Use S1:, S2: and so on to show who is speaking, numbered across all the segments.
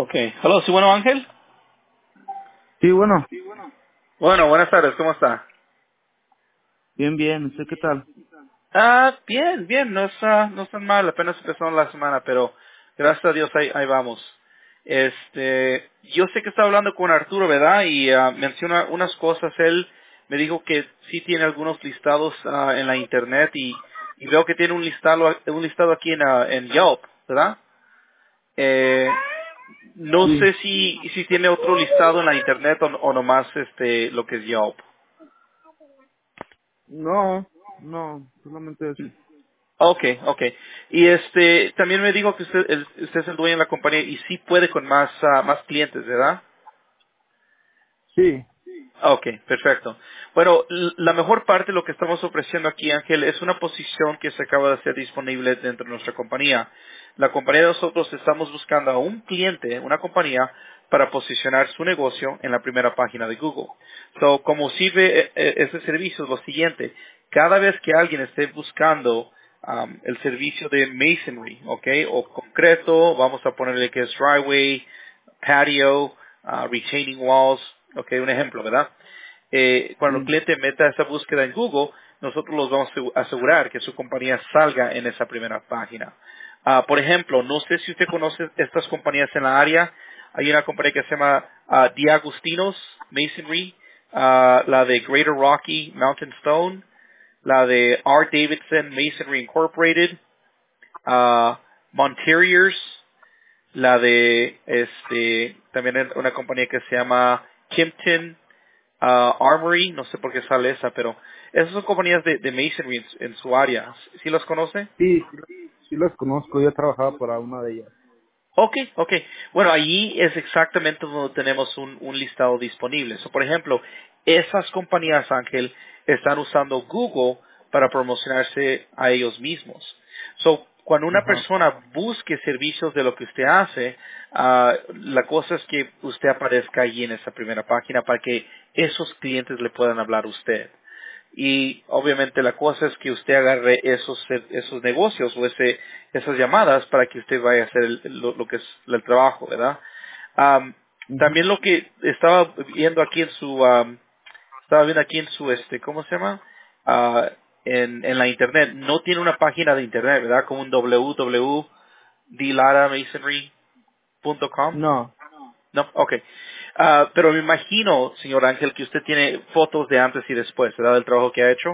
S1: Okay. Hello, sí, bueno, Ángel.
S2: Sí, bueno,
S1: Bueno, buenas tardes, ¿cómo está?
S2: bien, bien. ¿Usted qué tal?
S1: Bien, bien, no es tan mal, apenas empezó la semana, pero gracias a Dios ahí vamos. Yo sé que estaba hablando con Arturo, ¿verdad? Y menciona unas cosas, él me dijo que sí tiene algunos listados en la internet y veo que tiene un listado aquí en Yelp, ¿verdad? Eh, no
S2: Sí.
S1: sé si tiene otro listado en la internet o nomás lo que es Yelp.
S2: No, no, solamente eso.
S1: Okay, okay. Y también me dijo que usted es el dueño de la compañía y sí puede con más clientes, ¿verdad?
S2: Sí.
S1: Okay, perfecto. Bueno, la mejor parte de lo que estamos ofreciendo aquí, Ángel, es una posición que se acaba de hacer disponible dentro de nuestra compañía. La compañía de nosotros estamos buscando a un cliente, una compañía, para posicionar su negocio en la primera página de Google. So, como sirve ese servicio es lo siguiente. Cada vez que alguien esté buscando el servicio de masonry, ¿ok? O concreto, vamos a ponerle que es driveway, patio, retaining walls, ok, un ejemplo, ¿verdad? Cuando el
S2: Sí.
S1: cliente meta esa búsqueda en Google, nosotros los vamos a asegurar que su compañía salga en esa primera página. Por ejemplo, no sé si usted conoce estas compañías en la área. Hay una compañía que se llama Di Agustinos Masonry, la de Greater Rocky Mountain Stone, la de R. Davidson Masonry Incorporated, Monteriors, la de también una compañía que se llama Kimpton Armory, no sé por qué sale esa, pero esas son compañías de masonry en su área. ¿Sí las conoce?
S2: Sí, sí las conozco. Yo he trabajado para una de ellas.
S1: Okay, okay. Bueno, allí es exactamente donde tenemos un listado disponible. So, por ejemplo, esas compañías, Ángel, están usando Google para promocionarse a ellos mismos. So, cuando una
S2: Ajá.
S1: persona busque servicios de lo que usted hace, la cosa es que usted aparezca allí en esa primera página para que esos clientes le puedan hablar a usted. Y obviamente la cosa es que usted agarre esos negocios o esas llamadas para que usted vaya a hacer lo que es el trabajo, ¿verdad? Am,
S2: Ujú.
S1: También lo que estaba viendo aquí en su, ¿cómo se llama? Ah, en la internet, no tiene una página de internet, ¿verdad? Como un www.dilaramasonry.com.
S2: No.
S1: No, ok. Pero me imagino, señor Ángel, que usted tiene fotos de antes y después, ¿verdad? Del trabajo que ha hecho.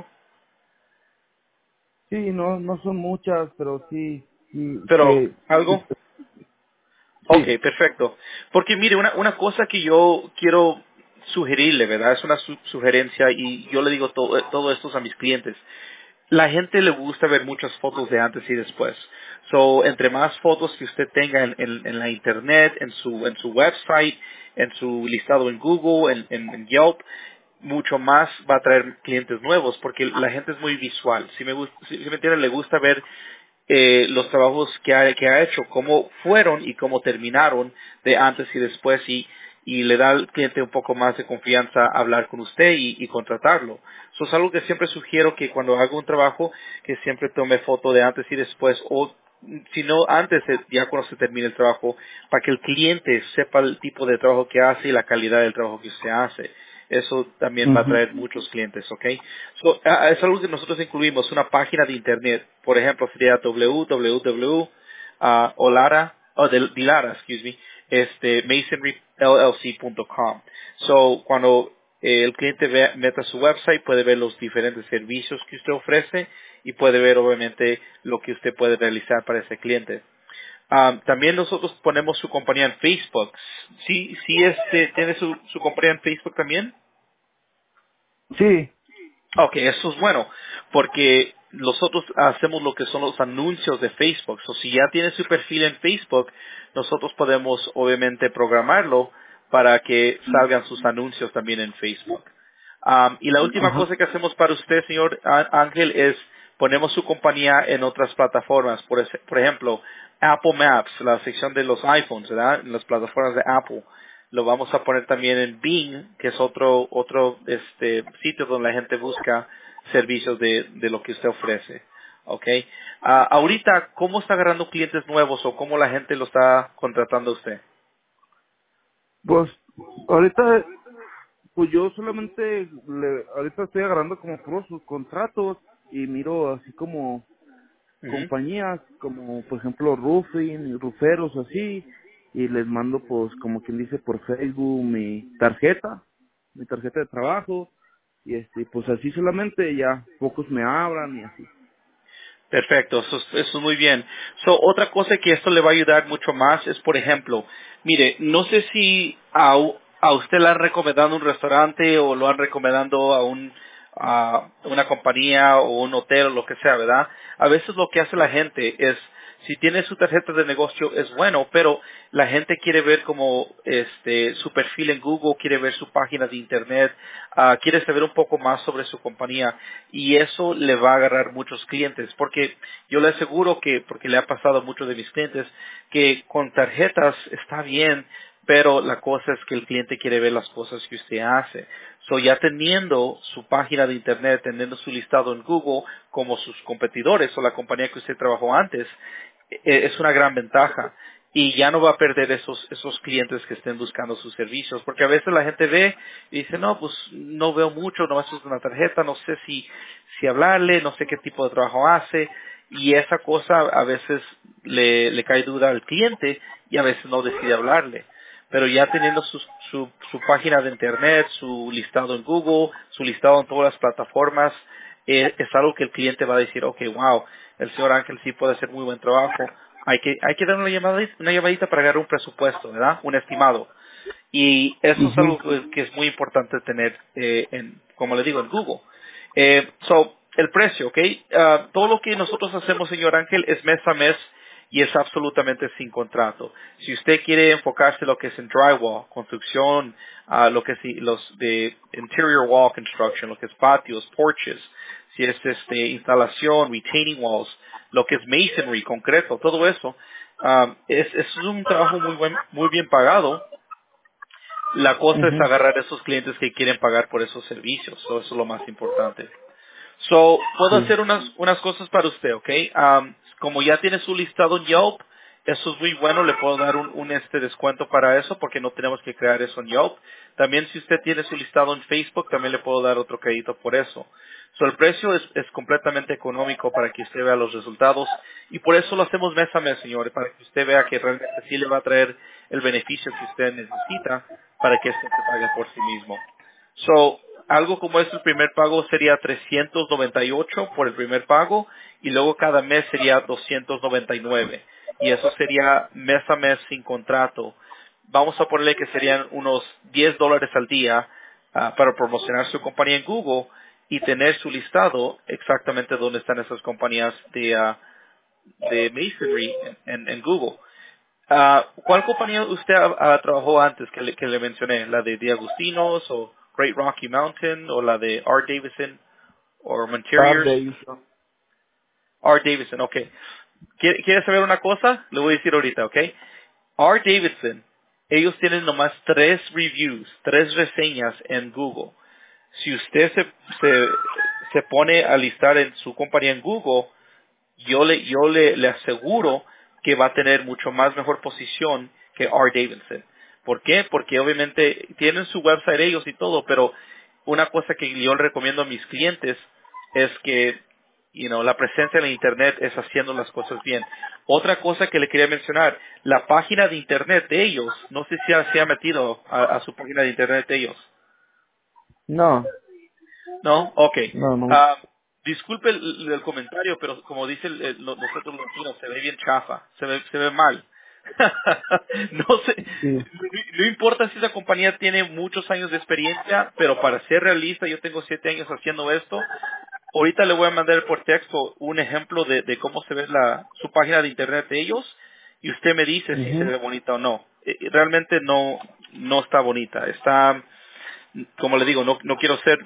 S2: Sí, no, no son muchas, pero sí, sí,
S1: Pero,
S2: sí,
S1: ¿algo? Ok,
S2: sí.
S1: perfecto. Porque mire, una cosa que yo quiero sugerirle, ¿verdad? Es una sugerencia y yo le digo todo esto a mis clientes. La gente le gusta ver muchas fotos de antes y después. So, entre más fotos que usted tenga en la internet, en su website, en su listado en Google, en Yelp, mucho más va a traer clientes nuevos porque la gente es muy visual. Si me entiende, le gusta ver los trabajos que ha hecho, cómo fueron y cómo terminaron de antes y después y le da al cliente un poco más de confianza hablar con usted y contratarlo. Eso es algo que siempre sugiero que cuando hago un trabajo que siempre tome foto de antes y después o si no antes, ya cuando se termine el trabajo, para que el cliente sepa el tipo de trabajo que hace y la calidad del trabajo que usted hace. Eso también va a
S2: Ujú.
S1: traer muchos clientes, ¿ok? So, es algo que nosotros incluimos, una página de internet. Por ejemplo, sería www.olara, Dilara, excuse me, masonryllc.com. So, cuando el cliente meta su website, puede ver los diferentes servicios que usted ofrece y puede ver, obviamente, lo que usted puede realizar para ese cliente. También nosotros ponemos su compañía en Facebook. Sí, tiene su compañía en Facebook también.
S2: Sí.
S1: Ok, eso es bueno, porque nosotros hacemos lo que son los anuncios de Facebook. O si ya tiene su perfil en Facebook, nosotros podemos obviamente programarlo para que salgan sus anuncios también en Facebook. Y la última
S2: Ajá.
S1: cosa que hacemos para usted, señor Ángel, es ponemos su compañía en otras plataformas. Por ejemplo, Apple Maps, la sección de los iPhones, ¿verdad? En las plataformas de Apple. Lo vamos a poner también en Bing, que es otro sitio donde la gente busca servicios de lo que usted ofrece. ¿Ok? Ahorita, ¿cómo está agarrando clientes nuevos o cómo la gente lo está contratando a usted?
S2: Pues, ahorita, pues yo solamente, ahorita estoy agarrando como puros sus contratos y miro así como
S1: Ujú.
S2: compañías, como por ejemplo roofing, y ruferos así, y les mando pues como quien dice por Facebook mi tarjeta de trabajo, y pues así solamente ya pocos me hablan y así.
S1: Perfecto, eso es muy bien. So, otra cosa que esto le va a ayudar mucho más es, por ejemplo, mire, no sé si a usted le han recomendado un restaurante o lo han recomendado a una compañía o un hotel o lo que sea, ¿verdad? A veces lo que hace la gente es, si tiene su tarjeta de negocio es bueno, pero la gente quiere ver como su perfil en Google, quiere ver su página de internet, quiere saber un poco más sobre su compañía y eso le va a agarrar muchos clientes porque yo le aseguro que, porque le ha pasado a muchos de mis clientes, que con tarjetas está bien, pero la cosa es que el cliente quiere ver las cosas que usted hace. So, ya teniendo su página de internet, teniendo su listado en Google como sus competidores o la compañía que usted trabajó antes, es una gran ventaja y ya no va a perder esos clientes que estén buscando sus servicios, porque a veces la gente ve y dice, no, pues no veo mucho, no es una tarjeta, no sé si hablarle, no sé qué tipo de trabajo hace, y esa cosa a veces le cae duda al cliente y a veces no decide hablarle. Pero ya teniendo su página de internet, su listado en Google, su listado en todas las plataformas, es algo que el cliente va a decir, ok, wow, el señor Ángel sí puede hacer muy buen trabajo. Hay que dar una llamadita para agarrar un presupuesto, ¿verdad? Un estimado. Y eso es
S2: Ujú.
S1: algo que es muy importante tener, como le digo, en Google. El precio, ¿ok? Todo lo que nosotros hacemos, señor Ángel, es mes a mes y es absolutamente sin contrato. Si usted quiere enfocarse en lo que es en drywall, construcción, lo que es los de interior wall construction, lo que es patios, porches, si es instalación, retaining walls, lo que es masonry, concreto, todo eso, es un trabajo muy bien pagado. La cosa es
S2: Ujú.
S1: agarrar a esos clientes que quieren pagar por esos servicios. Eso es lo más importante. So, puedo
S2: Sí.
S1: hacer unas cosas para usted, ¿ok? Como ya tiene su listado en Yelp, eso es muy bueno, le puedo dar un descuento para eso porque no tenemos que crear eso en Yelp. También si usted tiene su listado en Facebook, también le puedo dar otro crédito por eso. So, el precio es completamente económico para que usted vea los resultados y por eso lo hacemos mes a mes, señores, para que usted vea que realmente sí le va a traer el beneficio que usted necesita para que esto se pague por sí mismo. So, algo como es el primer pago sería 398 por el primer pago y luego cada mes sería 299 y eso sería mes a mes sin contrato. Vamos a ponerle que serían unos $10 al día para promocionar su compañía en Google y tener su listado exactamente dónde están esas compañías de Masonry en Google. ¿Cuál compañía usted trabajó antes que le mencioné? ¿La de Agustinos o Great Rocky Mountain o la de R. Davidson o
S2: Car
S1: Interiors?
S2: Davidson.
S1: R. Davidson, ok. ¿Quiere saber una cosa? Le voy a decir ahorita, ok. R. Davidson, ellos tienen nomás 3 reviews, 3 reseñas en Google. Si usted se pone a listar en su compañía en Google, yo le aseguro que va a tener mucho más mejor posición que R. Davidson. ¿Por qué? Porque obviamente tienen su website ellos y todo, pero una cosa que yo le recomiendo a mis clientes es que, la presencia en el internet es haciendo las cosas bien. Otra cosa que le quería mencionar, la página de internet de ellos, no sé si se ha metido a su página de internet de ellos.
S2: No,
S1: ¿No? Ok.
S2: no, no.
S1: Ah, disculpe el comentario, pero como dice nosotros los latinos, se ve bien chafa, se ve mal. No sé,
S2: Sí.
S1: no importa si esa compañía tiene muchos años de experiencia, pero para ser realista, yo tengo 7 años haciendo esto. Ahorita le voy a mandar por texto un ejemplo de cómo se ve su página de internet de ellos y usted me dice si se
S2: Ujú.
S1: ve bonita o no. Realmente no está bonita. Está, como le digo, no quiero ser,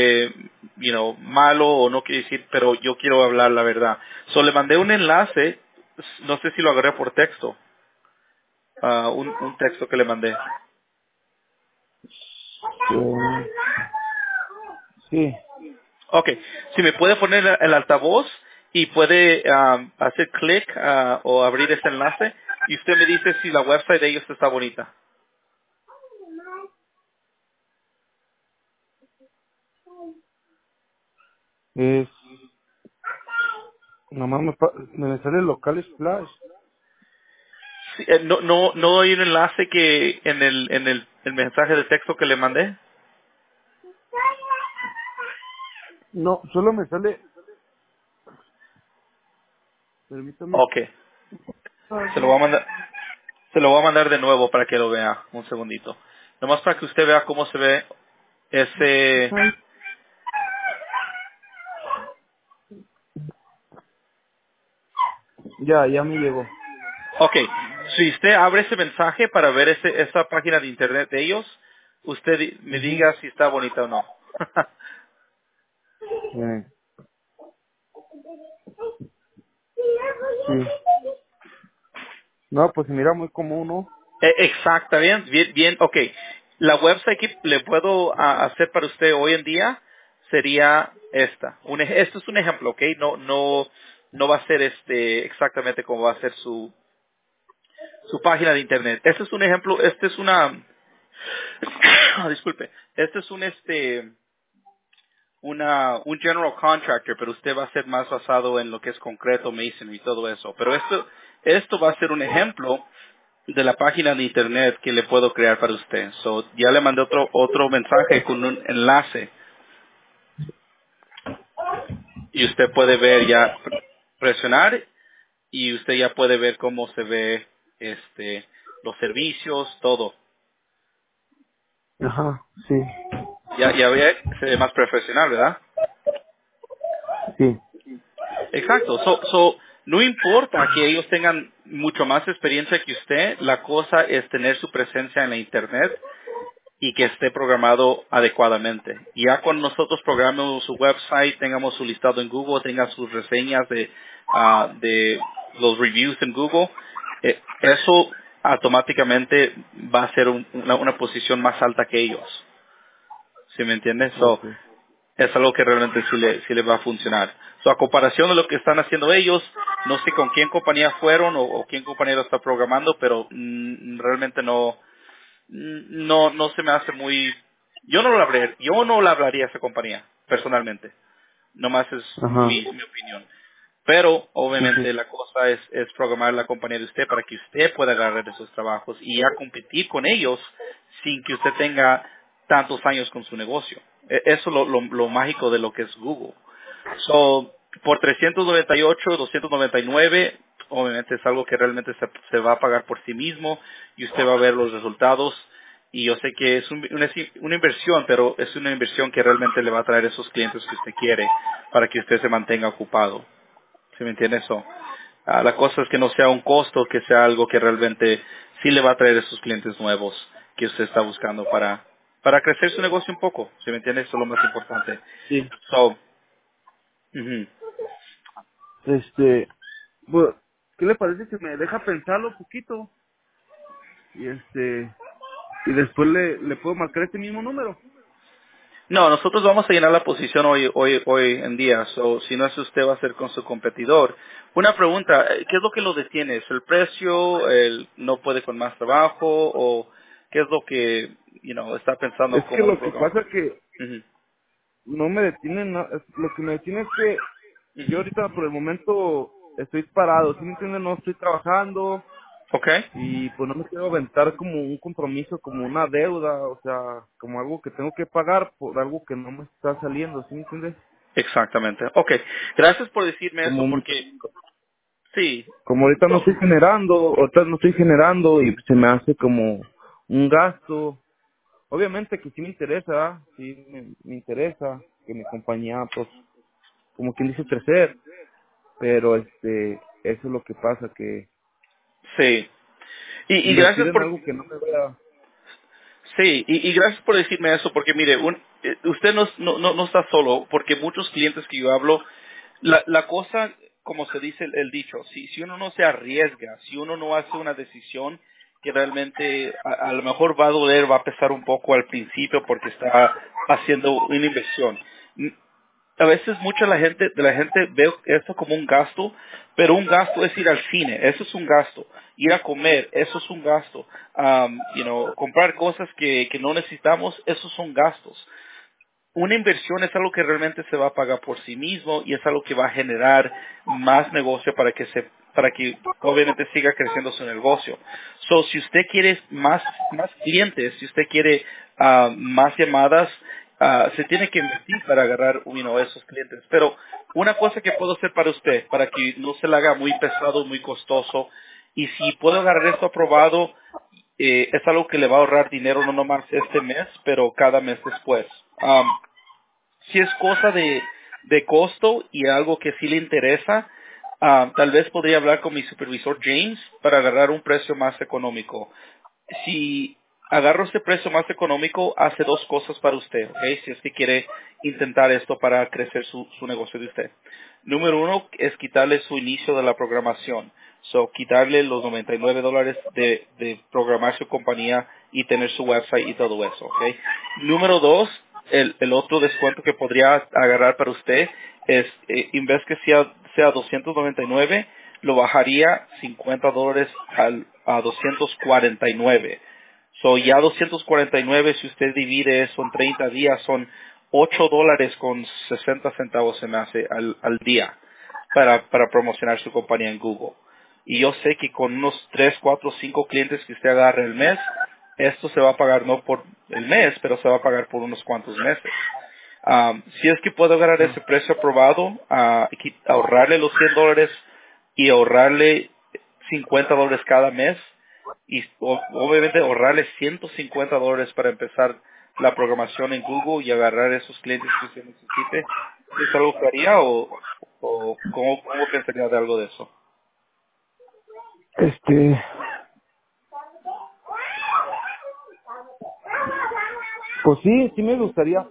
S1: malo o no quiero decir, pero yo quiero hablar la verdad. Le mandé un enlace, no sé si lo agarré por texto, un texto que le mandé.
S2: Sí. Sí.
S1: Ok, si me puede poner el altavoz y puede hacer clic o abrir ese enlace y usted me dice si la website de ellos está bonita.
S2: Es, nomás me sale local splash.
S1: Sí, no hay un enlace que el mensaje de texto que le mandé.
S2: No, solo me sale, permítame.
S1: Ok, se lo voy a mandar, se lo voy a mandar de nuevo para que lo vea. Un segundito. Nomás para que usted vea cómo se ve ese.
S2: Ay, ya me llegó.
S1: Ok, si usted abre ese mensaje para ver esa página de internet de ellos, usted me
S2: Ujú.
S1: diga si está bonita o no.
S2: Eh, sí. No, pues se mira muy común, ¿no?
S1: Exactamente, bien, bien, ok. La website que le puedo hacer para usted hoy en día sería esta. Esto es un ejemplo, ok. No va a ser exactamente como va a ser su página de internet. Este es un ejemplo, este es una, disculpe, este es un general contractor, pero usted va a ser más basado en lo que es concreto, masonry y todo eso. Pero esto va a ser un ejemplo de la página de internet que le puedo crear para usted. So, ya le mandé otro mensaje con un enlace y usted puede ver ya presionar y usted ya puede ver cómo se ve los servicios, todo.
S2: Ajá, sí,
S1: Ya ve, se ve más profesional, ¿verdad?
S2: sí.
S1: Exacto. No importa que ellos tengan mucho más experiencia que usted, la cosa es tener su presencia en la internet y que esté programado adecuadamente. Y ya cuando nosotros programemos su website, tengamos su listado en Google, tenga sus reseñas de los reviews en Google, eso automáticamente va a ser una posición más alta que ellos. ¿Sí me entiendes?
S2: Ok.
S1: Es algo que realmente sí le va a funcionar. A comparación de lo que están haciendo ellos, no sé con quién compañía fueron o quién compañía lo está programando, pero realmente no se me hace muy. Yo no le hablaría a esa compañía personalmente. Nomás es
S2: Ajá,
S1: mi opinión. Pero
S2: sí, sí.
S1: obviamente la cosa es programar la compañía de usted para que usted pueda agarrar esos trabajos y ya competir con ellos sin que usted tenga tantos años con su negocio. Eso es lo mágico de lo que es Google. So, por 398, 299, obviamente es algo que realmente se va a pagar por sí mismo y usted va a ver los resultados. Y yo sé que es una inversión, pero es una inversión que realmente le va a traer esos clientes que usted quiere para que usted se mantenga ocupado. ¿Sí me entiende eso? La cosa es que no sea un costo, que sea algo que realmente sí le va a traer esos clientes nuevos que usted está buscando para crecer su negocio un poco. ¿Sí me entiende? Eso es lo más importante.
S2: Sí.
S1: So, ujú.
S2: Este, pues, ¿qué le parece que me deja pensarlo un poquito? Y y después le puedo marcar este mismo número.
S1: No, nosotros vamos a llenar la posición hoy en día. So, si no es usted, va a ser con su competidor. Una pregunta, ¿qué es lo que lo detiene? ¿Es el precio? ¿El no puede con más trabajo? ¿O qué es lo que, está pensando
S2: Es que
S1: como
S2: lo que
S1: programador?
S2: pasa es que
S1: Ujú,
S2: no me detiene, lo que me detiene es que yo
S1: ujú.
S2: ahorita por el momento estoy parado, ¿sí me entiendes? No estoy trabajando
S1: Ok,
S2: y pues no me quiero aventar como un compromiso, como una deuda, o sea, como algo que tengo que pagar por algo que no me está saliendo, ¿sí me entiendes?
S1: exactamente. Ok, gracias por decirme
S2: Como
S1: eso porque, sí,
S2: como ahorita no estoy generando y se me hace como un gasto. Obviamente que sí me interesa, ¿verdad? Sí me interesa que mi compañía, pues, como quien dice, crecer, pero eso es lo que pasa, que
S1: sí. Y
S2: invertir
S1: gracias
S2: en
S1: por
S2: algo que no me vea.
S1: Sí, y gracias por decirme eso, porque mire, usted no está solo, porque muchos clientes que yo hablo, la cosa, como se dice el dicho, si uno no se arriesga, si uno no hace una decisión que realmente a lo mejor va a doler, va a pesar un poco al principio porque está haciendo una inversión a veces mucha de la gente ve esto como un gasto, pero un gasto es ir al cine, eso es un gasto. Ir a comer, eso es un gasto. Comprar cosas que no necesitamos, esos son gastos. una inversión es algo que realmente se va a pagar por sí mismo y es algo que va a generar más negocio para que obviamente siga creciendo su negocio. So, si usted quiere más clientes, si usted quiere más llamadas, se tiene que invertir para agarrar esos clientes. Pero una cosa que puedo hacer para usted, para que no se le haga muy pesado, muy costoso, y si puedo agarrar esto aprobado, es algo que le va a ahorrar dinero no nomás este mes, pero cada mes después. Si es cosa de costo y algo que sí le interesa, tal vez podría hablar con mi supervisor James para agarrar un precio más económico. Si agarro ese precio más económico, hace dos cosas para usted, ¿ok? Si es que quiere intentar esto para crecer su negocio de usted. Número uno es quitarle su inicio de la programación. So, quitarle los $99 de programar su compañía y tener su website y todo eso, ¿ok? Número dos, el otro descuento que podría agarrar para usted es, en vez que sea 299, lo bajaría $50 a 249. So, ya 249, si usted divide eso en 30 días, son $8 con 60 centavos se me hace al día para promocionar su compañía en Google. Y yo sé que con unos 3, 4, 5 clientes que usted agarre el mes, esto se va a pagar no por el mes, pero se va a pagar por unos cuantos meses. Si es que puedo agarrar ese precio aprobado, ahorrarle los $100 y ahorrarle $50 cada mes, y obviamente ahorrarle $150 para empezar la programación en Google y agarrar esos clientes que usted necesite, ¿es algo que haría o cómo pensaría de algo de eso?
S2: Este, pues sí, sí me gustaría.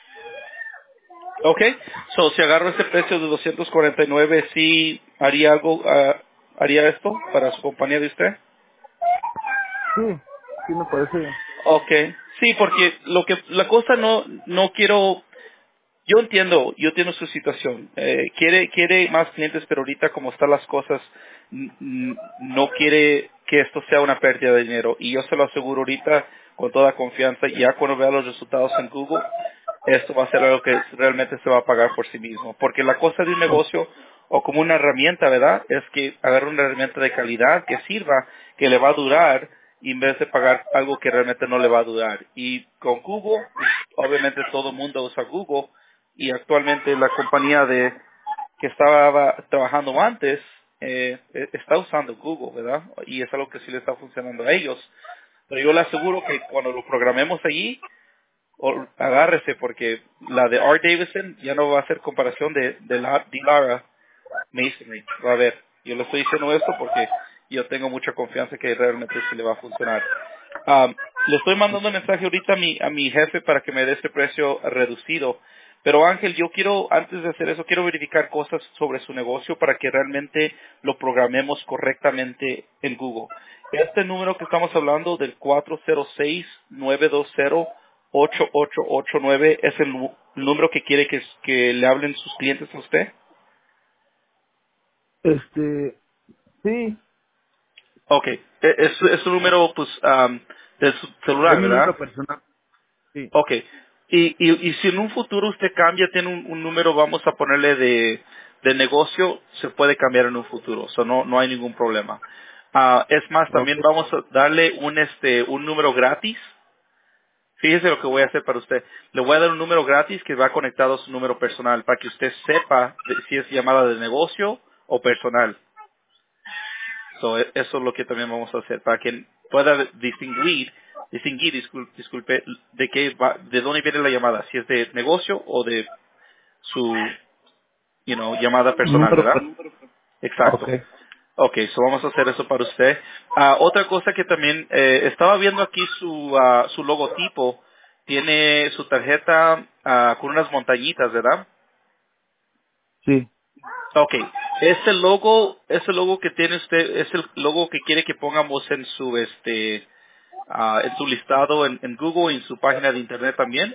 S1: Ok, so si agarro ese precio de 249, ¿sí haría algo, haría esto para su compañía de usted?
S2: Sí, sí me parece bien.
S1: Okay, sí, porque la cosa no quiero. Yo entiendo su situación. Quiere más clientes, pero ahorita como están las cosas, no quiere que esto sea una pérdida de dinero. Y yo se lo aseguro ahorita con toda confianza, ya cuando vea los resultados en Google, esto va a ser algo que realmente se va a pagar por sí mismo. Porque la cosa de un negocio, o como una herramienta, ¿verdad? Es que agarre una herramienta de calidad que sirva, que le va a durar, y en vez de pagar algo que realmente no le va a durar. Y con Google, obviamente todo el mundo usa Google, y actualmente la compañía que estaba trabajando antes está usando Google, ¿verdad? Y es algo que sí le está funcionando a ellos. Pero yo le aseguro que cuando lo programemos allí, agárrese porque la de R. Davidson ya no va a ser comparación de Lara Masonry. Va a ver, yo le estoy diciendo esto porque yo tengo mucha confianza que realmente sí le va a funcionar. Le estoy mandando un mensaje ahorita a mi jefe para que me dé este precio reducido. Pero Ángel, yo quiero, antes de hacer eso, quiero verificar cosas sobre su negocio para que realmente lo programemos correctamente en Google. Este número que estamos hablando del 406-920-8889 es el número que quiere que le hablen sus clientes a usted.
S2: Este, sí,
S1: Ok, es un número pues de su
S2: es
S1: celular,
S2: mi
S1: ¿verdad?
S2: número personal. Sí,
S1: Ok. Y si en un futuro usted cambia, tiene un número, vamos a ponerle de negocio, se puede cambiar en un futuro. O sea, no hay ningún problema. Es más,
S2: ok.
S1: también vamos a darle un número gratis. Fíjese lo que voy a hacer para usted. Le voy a dar un número gratis que va conectado a su número personal para que usted sepa si es llamada de negocio o personal. So, eso es lo que también vamos a hacer para que pueda disculpe, de dónde viene la llamada, si es de negocio o de su, llamada personal,
S2: Número
S1: ¿verdad?
S2: personal. Ok.
S1: Exacto. Ok, so vamos a hacer eso para usted. Otra cosa que también, estaba viendo aquí su logotipo, tiene su tarjeta con unas montañitas, ¿verdad?
S2: Sí,
S1: Ok, ese logo que tiene usted, es el logo que quiere que pongamos en en su listado en Google y en su página de internet también.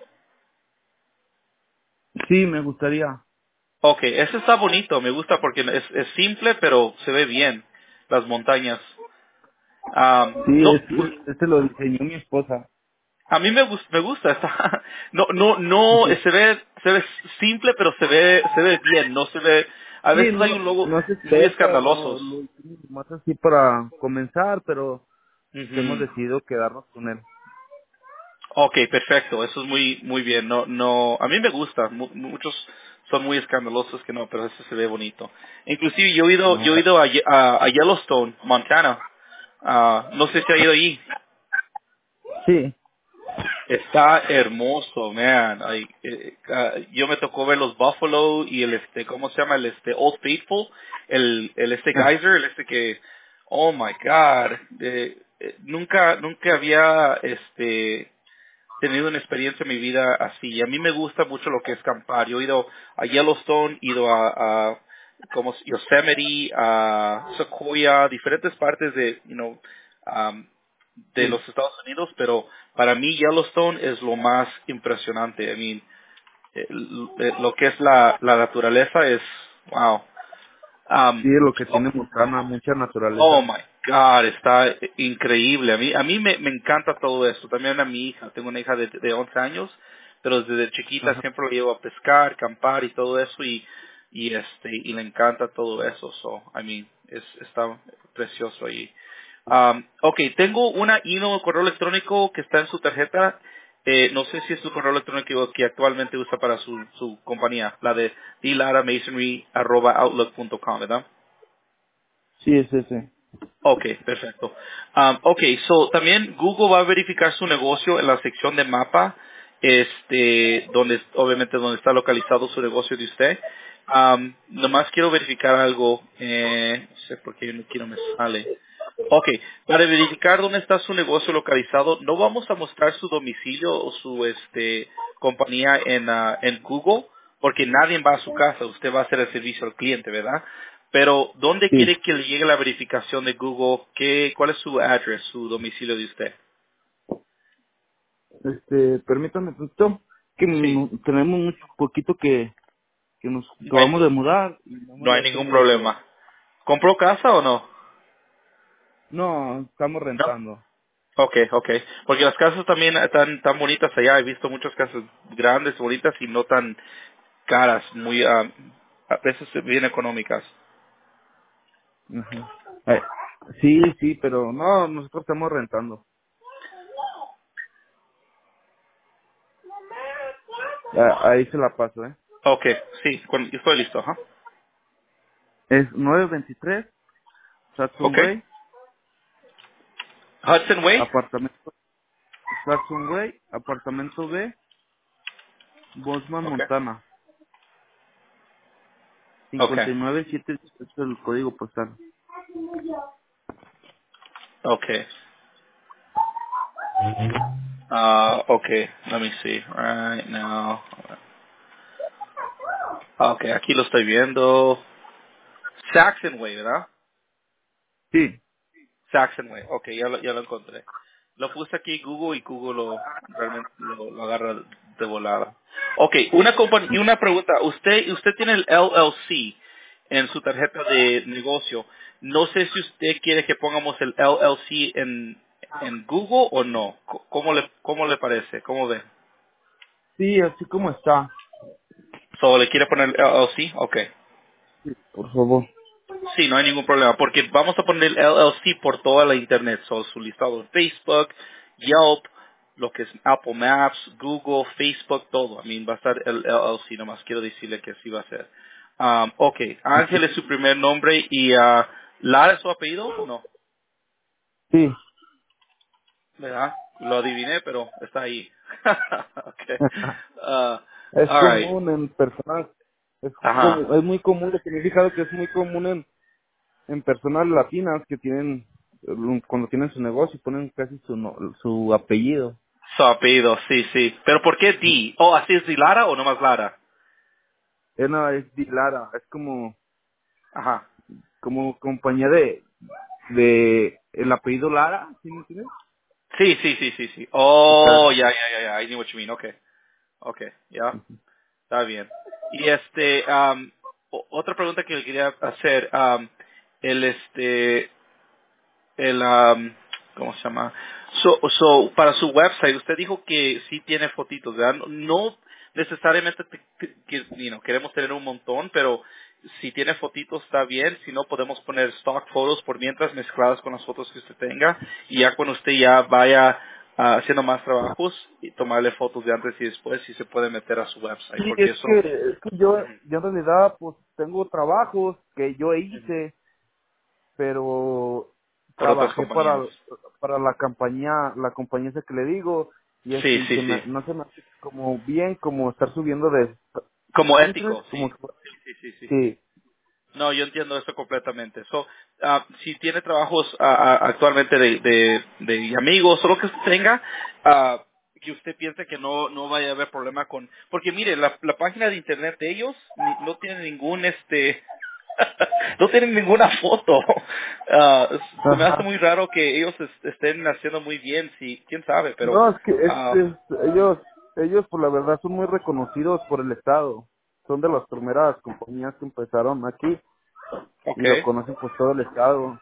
S2: sí, me gustaría.
S1: Ok, ese está bonito, me gusta porque es simple pero se ve bien, las montañas.
S2: Sí,
S1: No, pues,
S2: este lo diseñó mi esposa.
S1: A mí me gusta, está, no, se ve simple, pero se ve bien, no se ve, a
S2: Sí,
S1: veces hay
S2: no,
S1: un logo
S2: no es
S1: muy
S2: estética,
S1: escandalosos.
S2: lo hicimos más así para comenzar, pero hemos
S1: Ujú.
S2: decidido quedarnos con él.
S1: Ok, perfecto, eso es muy bien, no, a mí me gusta, muchos son muy escandalosos que no, pero ese se ve bonito. Inclusive
S2: No.
S1: yo he ido a Yellowstone, Montana, no sé si ha ido allí.
S2: Sí,
S1: Está hermoso, man. Ay, yo me tocó ver los Buffalo y el ¿cómo se llama? El Old Faithful, el
S2: ah,
S1: geyser, el que, oh my God, nunca había tenido una experiencia en mi vida así. Y a mí me gusta mucho lo que es campar. Yo he ido a Yellowstone, he ido a como Yosemite, a Sequoia, diferentes partes de, de
S2: sí,
S1: los Estados Unidos, pero para mí Yellowstone es lo más impresionante. I mean, lo que es la naturaleza es, wow.
S2: sí,
S1: Um,
S2: es lo que tiene Montana, mucha
S1: Oh
S2: naturaleza.
S1: my God, está increíble. A mí me encanta todo esto. También a mi hija, tengo una hija de 11 años, pero desde chiquita
S2: Ajá.
S1: siempre la llevo a pescar, acampar y todo eso y le encanta todo eso. So, I mean, está precioso ahí. Ok, tengo una email, correo electrónico que está en su tarjeta. No sé si es su correo electrónico que actualmente usa para su compañía, la de dilaramasonry@outlook.com, ¿verdad?
S2: Sí, es ese.
S1: Ok, perfecto. Ok, so también Google va a verificar su negocio en la sección de mapa, donde obviamente donde está localizado su negocio de usted. Nomás quiero verificar algo, no sé por qué aquí no me sale. Ok, para verificar dónde está su negocio localizado, no vamos a mostrar su domicilio o su compañía en Google, porque nadie va a su casa, usted va a hacer el servicio al cliente, ¿verdad? Pero, ¿dónde
S2: Sí.
S1: quiere que le llegue la verificación de Google? ¿Cuál es su address, su domicilio de usted?
S2: Permítame un tantito, que
S1: Sí,
S2: tenemos un poquito que nos
S1: no hay,
S2: acabamos de mudar y no me
S1: no hay
S2: lo sé
S1: ningún
S2: muy bien.
S1: problema. ¿Compró casa o no?
S2: No, estamos
S1: No.
S2: rentando.
S1: Okay, okay. Porque las casas también están tan bonitas allá. He visto muchas casas grandes, bonitas y no tan caras, a veces bien económicas.
S2: Ajá. Sí, sí, pero no, nosotros estamos rentando. Ahí se la paso, ¿eh?
S1: Okay, sí, yo estoy listo, ajá.
S2: Es 923 Saxon
S1: Okay.
S2: Way,
S1: Hudson Way.
S2: apartamento, Saxon Way, apartamento B, Bosman,
S1: Okay.
S2: Montana.
S1: Okay.
S2: 597 es el código postal.
S1: Okay. Okay. Let me see. Right now. Okay, aquí lo estoy viendo. Saxon Way, ¿verdad?
S2: Sí,
S1: Saxon Way. Okay, ya lo encontré. Lo puse aquí en Google y Google realmente lo agarra de volada. Okay, y una pregunta. Usted tiene el LLC en su tarjeta de negocio. No sé si usted quiere que pongamos el LLC en Google o no. ¿Cómo le parece? ¿Cómo ve?
S2: sí, así como está.
S1: ¿Solo le quiere poner el LLC? Okay.
S2: Por favor.
S1: Sí, no hay ningún problema, porque vamos a poner el LLC por toda la internet, su listado en Facebook, Yelp, lo que es Apple Maps, Google, Facebook, todo. I mean, va a estar el LLC, nomás quiero decirle que así va a ser. Ok, Ángel es su primer nombre y Lara es su apellido o no,
S2: Sí.
S1: ¿verdad? Lo adiviné, pero está ahí. Okay.
S2: Es
S1: All right.
S2: común en personas,
S1: Ajá.
S2: es muy común, lo que me he fijado que es muy común en personas latinas que tienen, cuando tienen su negocio, ponen casi su apellido.
S1: Su apellido, sí, sí. Pero ¿por qué D? ¿Oh, así es de Lara o nomás Lara?
S2: No, es Dilara, es
S1: Ajá.
S2: como compañía de el apellido Lara, ¿sí me entiendes?
S1: Sí, sí, sí, sí, sí.
S2: O
S1: Oh,
S2: sea,
S1: ya. I know what you mean. Okay. Okay. Ya. Está bien. Y otra pregunta que le quería hacer, el, ¿cómo se llama? Para su website, usted dijo que sí tiene fotitos, ¿verdad? No necesariamente queremos tener un montón, pero si tiene fotitos está bien, si no podemos poner stock photos por mientras mezcladas con las fotos que usted tenga y ya cuando usted ya vaya haciendo más trabajos y tomarle fotos de antes y después si se puede meter a su
S2: Sí,
S1: website, porque eso
S2: es que
S1: ujú,
S2: yo en realidad pues tengo trabajos que yo
S1: ujú,
S2: hice, pero
S1: por otras
S2: trabajé
S1: compañías.
S2: para la compañía esa que le digo, y
S1: Sí, sí,
S2: se me,
S1: sí.
S2: no se me hace como bien como estar subiendo de
S1: Como
S2: internet,
S1: ético,
S2: como
S1: sí.
S2: que
S1: Sí, sí, sí, sí.
S2: sí,
S1: No, yo entiendo eso completamente. Si tiene trabajos actualmente de amigos o lo que usted tenga, que usted piense que no vaya a haber problema con... Porque mire, la página de internet de ellos no tiene ningún, no tienen ninguna foto. Se me hace
S2: ajá.
S1: muy raro que ellos estén haciendo muy bien, sí, quién sabe, pero...
S2: No, es que
S1: ah,
S2: ellos por la verdad son muy reconocidos por el estado, son de las primeras compañías que empezaron aquí y
S1: ok.
S2: lo conocen pues todo el estado,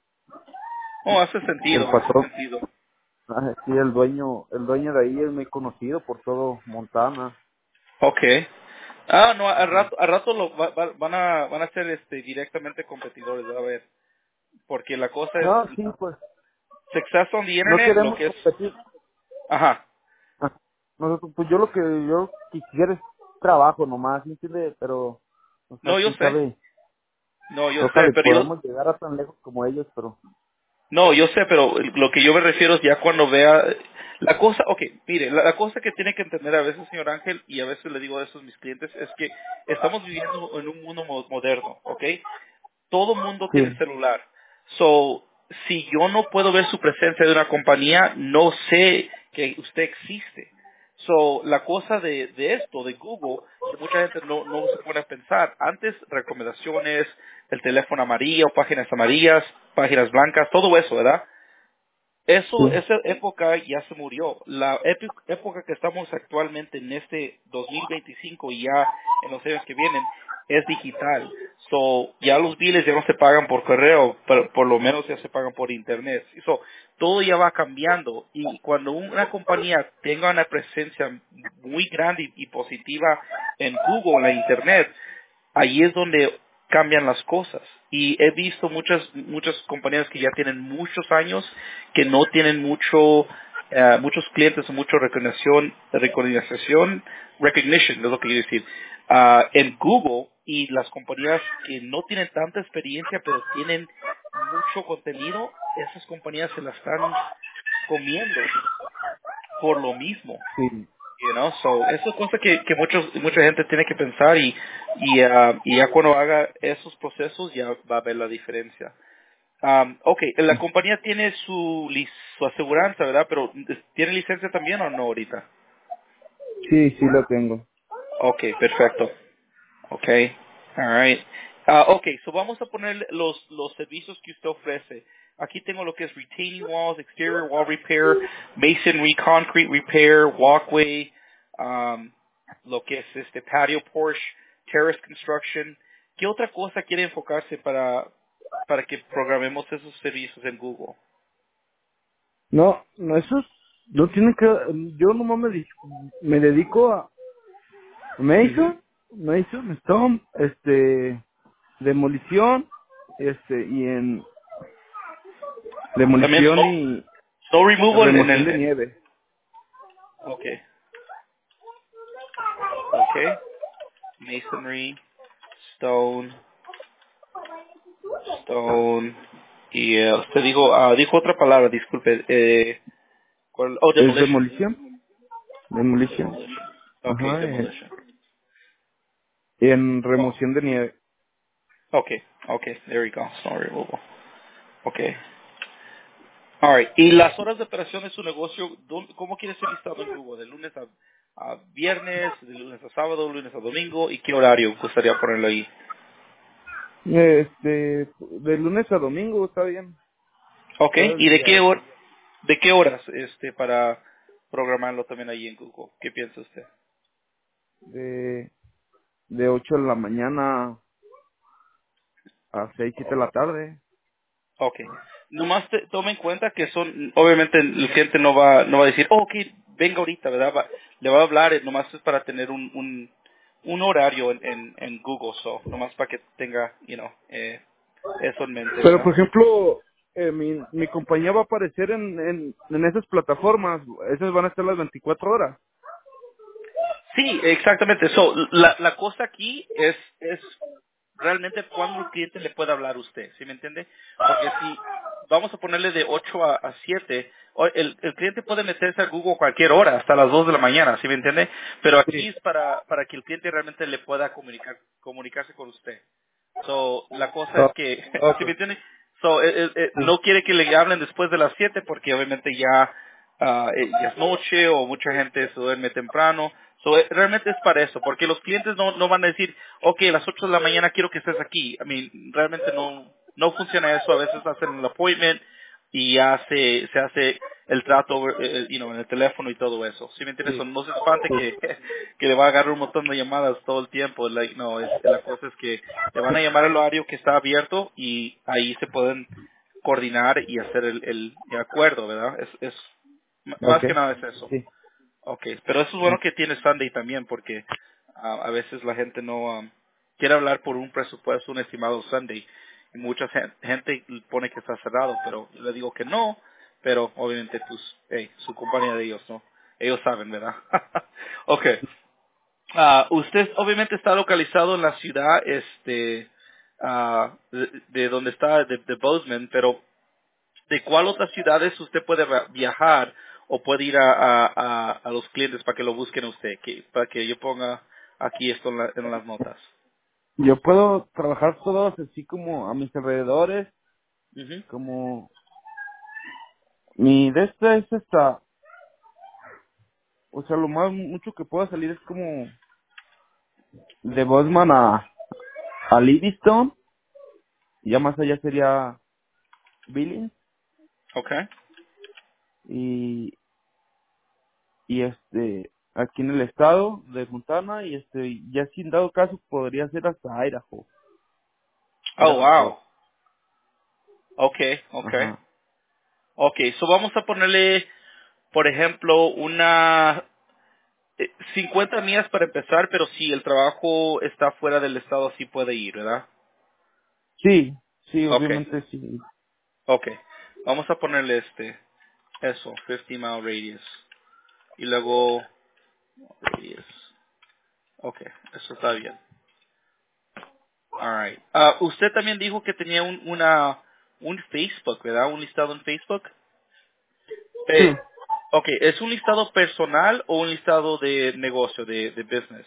S1: Oh,
S2: el
S1: hace
S2: patrón.
S1: sentido.
S2: Sí, el dueño de ahí es muy conocido por todo Montana.
S1: Okay. No, al rato van a ser directamente competidores, a ver, porque la cosa es
S2: No, sí, pues,
S1: success on the
S2: no
S1: internet, lo
S2: queremos
S1: que es,
S2: competir.
S1: ajá.
S2: Ah, nosotros, pues yo lo que yo quisiera es trabajo nomás, ¿sí entiende? Pero, o sea,
S1: No, yo
S2: quién
S1: sé.
S2: sabe,
S1: No, yo sé,
S2: ojalá y
S1: pero yo
S2: podamos llegar a tan lejos como ellos, pero
S1: no, yo sé, pero lo que yo me refiero es ya cuando vea la cosa, okay, mire, la cosa que tiene que entender a veces, señor Ángel, y a veces le digo a esos mis clientes, es que estamos viviendo en un mundo moderno, ¿ok? Todo mundo tiene
S2: sí,
S1: celular. So, si yo no puedo ver su presencia de una compañía, no sé que usted existe. So, la cosa de esto, de Google, que mucha gente no se pone a pensar. Antes, recomendaciones, el teléfono amarillo, páginas amarillas, páginas blancas, todo eso, ¿verdad? Eso,
S2: sí,
S1: esa época ya se murió. La época que estamos actualmente en este 2025 y ya en los años que vienen es digital. So, ya los biles ya no se pagan por correo, pero por lo menos ya se pagan por internet. So, todo ya va cambiando y cuando una compañía tenga una presencia muy grande y positiva en Google, en la internet, ahí es donde cambian las cosas. Y he visto muchas compañías que ya tienen muchos años que no tienen muchos clientes o mucha recognition, es lo que quiero decir, en Google y las compañías que no tienen tanta experiencia pero tienen mucho contenido, esas compañías se las están comiendo por lo mismo.
S2: sí.
S1: You know, so, eso es cosa que mucha gente tiene que pensar y ya cuando haga esos procesos ya va a ver la diferencia. Ok, la compañía tiene su aseguranza, ¿verdad? Pero ¿tiene licencia también o no ahorita?
S2: Sí, sí lo tengo.
S1: Ok, perfecto. Ok, alright. Ok, so vamos a poner los servicios que usted ofrece. Aquí tengo lo que es retaining walls, exterior wall repair, masonry, concrete repair, walkway, lo que es patio porch, terrace construction. ¿Qué otra cosa quiere enfocarse para que programemos esos servicios en Google?
S2: No, no, eso no tiene que, yo nomás me dedico a
S1: Ujú.
S2: Mason, Stone, demolición, y en
S1: También
S2: demolición y
S1: snow removal en
S2: remoción de nieve.
S1: okay, okay, masonry, stone, Stone. Y usted dijo otra palabra, disculpe. Oh,
S2: ¿Es
S1: demolition.
S2: demolición? Demolición.
S1: Demolition. Okay,
S2: Ajá,
S1: demolition.
S2: en
S1: Oh,
S2: remoción de nieve.
S1: okay, okay, there we go. Snow removal. Okay. Alright. ¿Y las horas de operación de su negocio, cómo quiere ser listado en Google? ¿De lunes a viernes, de lunes a sábado, lunes a domingo? ¿Y qué horario gustaría ponerlo ahí?
S2: De lunes a domingo, está bien. Todo
S1: Okay.
S2: el
S1: ¿Y
S2: día.
S1: de qué horas para programarlo también ahí en Google? ¿Qué piensa usted?
S2: De, de 8 de la mañana a 6 7 de la tarde.
S1: Okay. nomás tome en cuenta que son, obviamente el cliente no va a decir, oh, ok, venga ahorita, ¿verdad? Le va a hablar, nomás es para tener un horario en Google, so, nomás para que tenga, eso en mente,
S2: Pero,
S1: ¿verdad?
S2: por ejemplo, mi compañía va a aparecer en esas plataformas. Esas van a estar las 24 horas.
S1: Sí, exactamente. So, la cosa aquí es realmente cuando el cliente le puede hablar a usted, ¿sí me entiende? Porque si vamos a ponerle de 8 a 7, el cliente puede meterse a Google a cualquier hora, hasta las 2 de la mañana, ¿sí me entiende? Pero aquí
S2: Sí.
S1: es para que el cliente realmente le pueda comunicarse con usted. So, la cosa es
S2: Ah,
S1: que, ¿sí me
S2: ok.
S1: entiende? So,
S2: Sí.
S1: no quiere que le hablen después de las 7 porque obviamente ya es noche o mucha gente se duerme temprano. So, realmente es para eso, porque los clientes no van a decir, ok, a las 8 de la mañana quiero que estés aquí. I mean, realmente no funciona eso. A veces hacen el appointment y ya se hace el trato en el teléfono y todo eso. ¿Sí me entiendes? So,
S2: Sí.
S1: no se espante que le va a agarrar un montón de llamadas todo el tiempo. No, la cosa es que le van a llamar al horario que está abierto y ahí se pueden coordinar y hacer el acuerdo, ¿verdad? Más
S2: Ok.
S1: que nada es eso.
S2: Sí.
S1: Okay, pero eso es bueno que tiene Sunday también porque a veces la gente no quiere hablar por un presupuesto, un estimado Sunday y mucha gente pone que está cerrado, pero yo le digo que no, pero obviamente pues, su compañía de ellos, ¿no? Ellos saben, ¿verdad? Okay. Usted obviamente está localizado en la ciudad, de donde está, de Bozeman, pero ¿de cuál otras ciudades usted puede viajar o puede ir a los clientes para que lo busquen a usted? Para que yo ponga aquí esto en las notas.
S2: Yo puedo trabajar todos así como a mis alrededores,
S1: Ujú.
S2: como mi de este es hasta, o sea, lo más mucho que pueda salir es como de Bosman a Livingston, y ya más allá sería Billings,
S1: Okay.
S2: y, y aquí en el estado de Montana, y ya sin dado caso podría ser hasta
S1: Oh,
S2: Idaho
S1: wow.
S2: Falls.
S1: Okay, okay.
S2: Ajá.
S1: Okay, so vamos a ponerle, por ejemplo, 50 millas para empezar, pero si el trabajo está fuera del estado, sí puede ir, ¿verdad?
S2: Sí, sí,
S1: Okay,
S2: obviamente sí.
S1: okay. Vamos a ponerle eso, 50 mile radius. Y luego, radius. Okay, eso está bien. Alright. Usted también dijo que tenía un Facebook, ¿verdad? Un listado en Facebook.
S2: Sí.
S1: Ok, ¿es un listado personal o un listado de negocio, de business?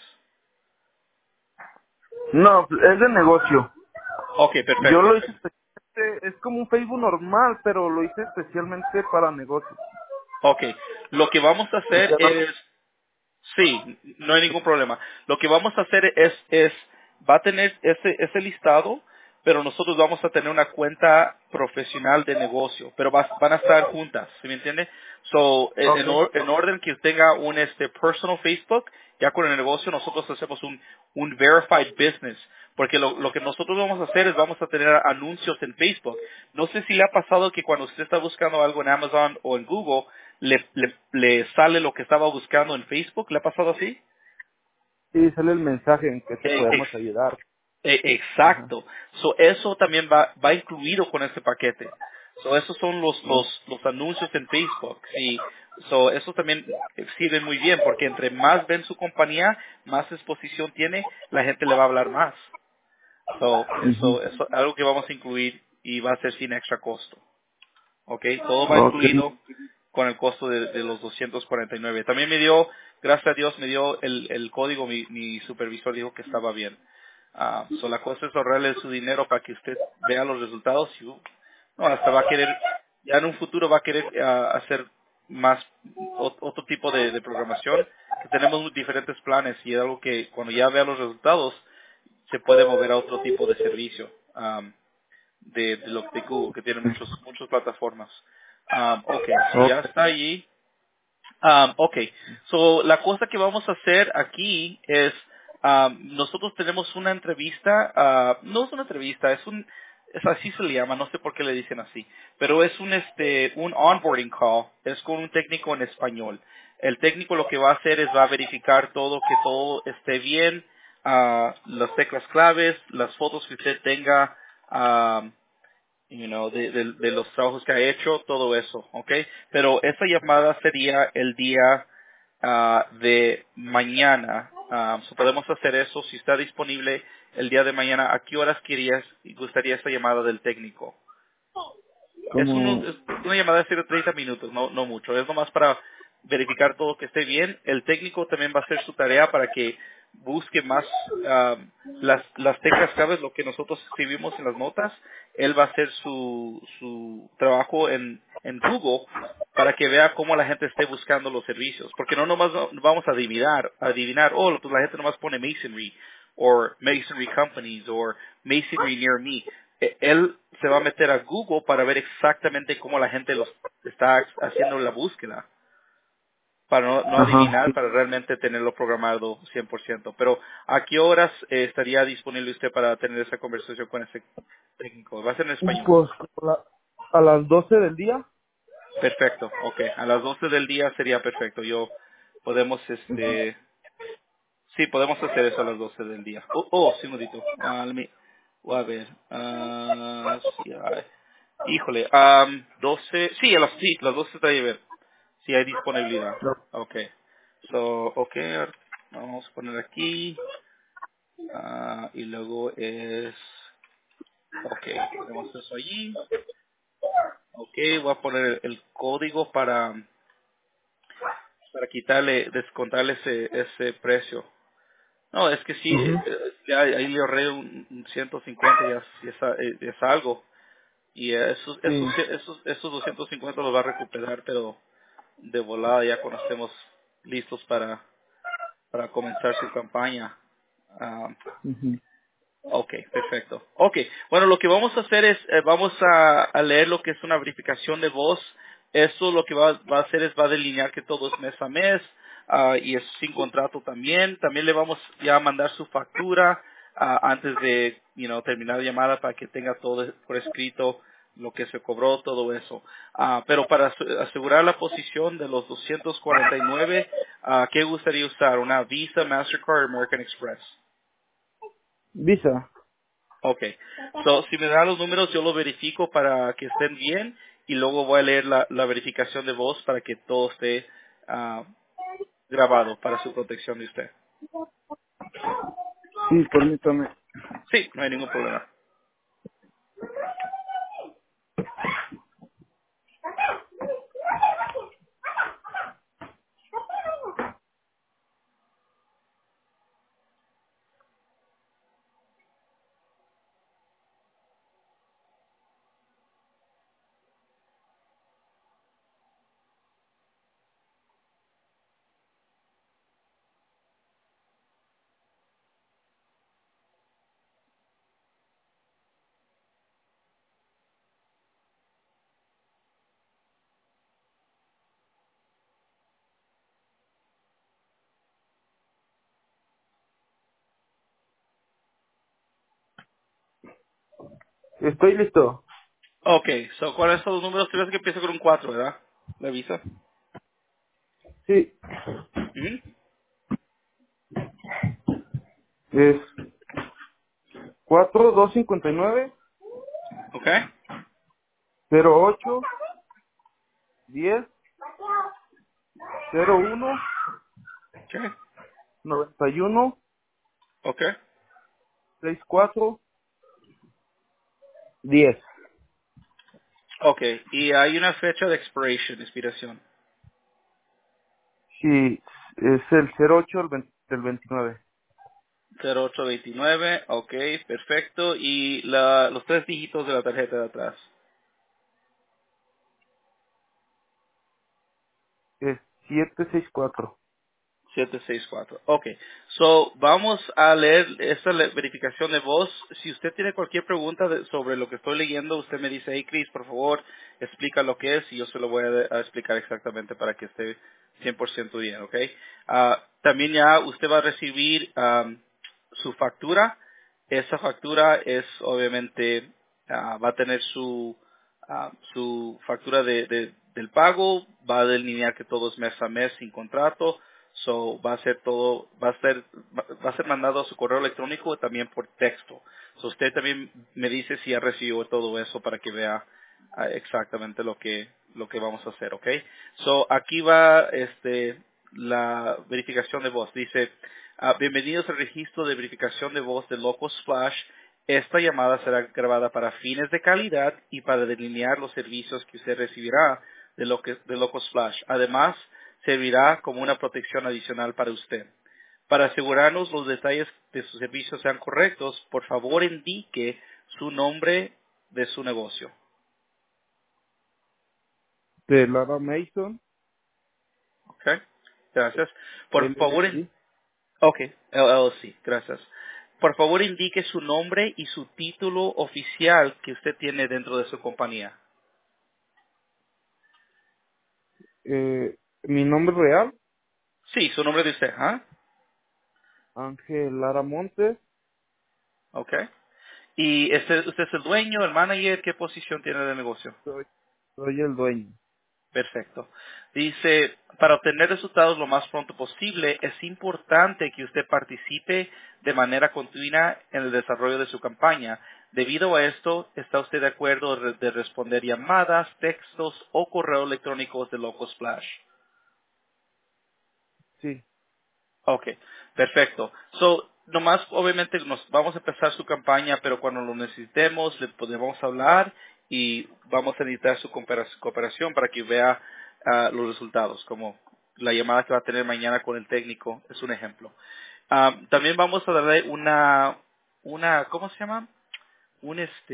S2: No, es de negocio.
S1: Ok,
S2: Yo
S1: perfecto.
S2: lo hice especialmente, es como un Facebook normal, pero lo hice especialmente para negocios.
S1: Ok, lo que vamos a
S2: O
S1: hacer
S2: sea, no.
S1: es sí, no hay ningún problema. Lo que vamos a hacer va a tener ese listado, pero nosotros vamos a tener una cuenta profesional de negocio, pero van a estar juntas, ¿sí me entiende? So,
S2: Ok.
S1: en orden que tenga un personal Facebook, ya con el negocio nosotros hacemos un verified business, porque lo que nosotros vamos a hacer es vamos a tener anuncios en Facebook. No sé si le ha pasado que cuando usted está buscando algo en Amazon o en Google, le sale lo que estaba buscando en Facebook. ¿Le ha pasado así?
S2: Sí, sale el mensaje en que te
S1: Eh, ex-
S2: podemos ayudar. Ajá.
S1: exacto. So, eso también va incluido con este paquete. So, esos son
S2: Oh,
S1: los anuncios en Facebook. Y so, eso también sirve muy bien porque entre más ven su compañía, más exposición tiene, la gente le va a hablar más. So,
S2: ujú.
S1: eso es algo que vamos a incluir y va a ser sin extra costo. ¿Ok? Todo va
S2: Ok.
S1: incluido con el costo de los 249. También gracias a Dios, me dio el código, mi supervisor dijo que estaba bien. La cosa es ahorrarle su dinero para que usted vea los resultados y no, hasta va a querer, ya en un futuro va a querer hacer más otro tipo de programación, que tenemos diferentes planes y es algo que cuando ya vea los resultados se puede mover a otro tipo de servicio. De Google, que tiene muchas plataformas. Ok, so ya
S2: Ok.
S1: está allí. Ok, so la cosa que vamos a hacer aquí es, nosotros tenemos una entrevista, no es una entrevista, es así se le llama, no sé por qué le dicen así, pero es un onboarding call, es con un técnico en español. El técnico lo que va a hacer es va a verificar todo, que todo esté bien, las teclas claves, las fotos que usted tenga, de los trabajos que ha hecho, todo eso, ¿ok? Pero esa llamada sería el día de mañana. So podemos hacer eso si está disponible el día de mañana. ¿A qué horas gustaría esta llamada del técnico?
S2: Como,
S1: Es una llamada de 30 minutos, no mucho. Es nomás para verificar todo que esté bien. El técnico también va a hacer su tarea para que busque más las teclas claves, lo que nosotros escribimos en las notas. Él va a hacer su trabajo en Google para que vea cómo la gente esté buscando los servicios. Porque no nomás vamos a adivinar, oh, pues la gente nomás pone masonry, o masonry companies, o masonry near me. Él se va a meter a Google para ver exactamente cómo la gente los está haciendo la búsqueda, para no
S2: ajá,
S1: adivinar,
S2: sí.
S1: para realmente tenerlo programado 100%. Pero ¿a qué horas estaría disponible usted para tener esa conversación con ese técnico? Va a ser en español.
S2: Pues a las 12 del día.
S1: Perfecto, ok. A las 12 del día sería perfecto. Podemos, sí, podemos hacer eso a las 12 del día. Sí, un momentito. A ver, sí, híjole, 12, sí, las 12 está bien. Sí, hay disponibilidad. Ok. Ok, vamos a poner aquí, y luego ok, ponemos eso allí. Ok, voy a poner el código para descontarle ese precio. No, es que sí,
S2: Ujú.
S1: ya ahí le ahorré un 150, ya es algo. Y
S2: Sí.
S1: esos 250 los va a recuperar, pero de volada ya cuando estemos listos para comenzar su campaña. Ah,
S2: Ujú.
S1: Ok, perfecto. Ok, bueno, lo que vamos a hacer es, vamos a leer lo que es una verificación de voz. Eso lo que va a hacer es va a delinear que todo es mes a mes, y es sin contrato también. También le vamos ya a mandar su factura antes de terminar la llamada para que tenga todo por escrito lo que se cobró, todo eso. Pero para asegurar la posición de los 249, ¿qué gustaría usar? ¿Una Visa, Mastercard o American Express?
S2: Visa.
S1: Okay. So, si me dan los números, yo los verifico para que estén bien y luego voy a leer la verificación de voz para que todo esté ah, grabado para su protección de usted.
S2: Sí, permítame.
S1: Sí, no hay ningún problema.
S2: Estoy listo.
S1: Okay. So, ¿cuáles son los números? Creo que empieza con un 4, ¿verdad? La visa.
S2: Sí.
S1: Ujú.
S2: Es 4259
S1: Okay.
S2: 08 10 01
S1: Okay.
S2: 91
S1: Okay.
S2: 64 10.
S1: Okay. Y hay una fecha de expiración.
S2: Sí, es el 08 del 29.
S1: 0829. Okay. Perfecto. Y los 3 dígitos de la tarjeta de atrás.
S2: Es 764.
S1: 764. Ok. So, vamos a leer esta verificación de voz. Si usted tiene cualquier pregunta sobre lo que estoy leyendo, usted me dice, hey Chris, por favor, explica lo que es y yo se lo voy a explicar exactamente para que esté 100% bien, ok. También ya usted va a recibir su factura. Esa factura es obviamente va a tener su factura del pago, va a delinear que todo es mes a mes sin contrato, so va a ser todo, va a ser mandado a su correo electrónico y también por texto. So usted también me dice si ha recibido todo eso para que vea exactamente lo que vamos a hacer, ¿ok? So aquí va la verificación de voz. Dice, bienvenidos al registro de verificación de voz de Locos Flash. Esta llamada será grabada para fines de calidad y para delinear los servicios que usted recibirá de Locos Flash. Además, servirá como una protección adicional para usted. Para asegurarnos los detalles de sus servicios sean correctos, por favor indique su nombre de su negocio.
S2: De Lara Mason,
S1: ¿Ok? Gracias. Por favor,
S2: LLC.
S1: ok, LLC, gracias. Por favor indique su nombre y su título oficial que usted tiene dentro de su compañía.
S2: Mi nombre real,
S1: Sí, su nombre de usted, ¿ah?
S2: Ángel Lara Montes.
S1: Ok. ¿Y usted es el dueño, el manager? ¿Qué posición tiene del negocio?
S2: Soy, soy el dueño.
S1: Perfecto. Dice, para obtener resultados lo más pronto posible, es importante que usted participe de manera continua en el desarrollo de su campaña. Debido a esto, ¿está usted de acuerdo de responder llamadas, textos o correos electrónicos de Locos Flash?
S2: Sí.
S1: Ok, perfecto. So, nomás obviamente nos vamos a empezar su campaña, pero cuando lo necesitemos le podemos hablar y vamos a necesitar su cooperación para que vea los resultados, como la llamada que va a tener mañana con el técnico es un ejemplo. También vamos a darle ¿cómo se llama? Un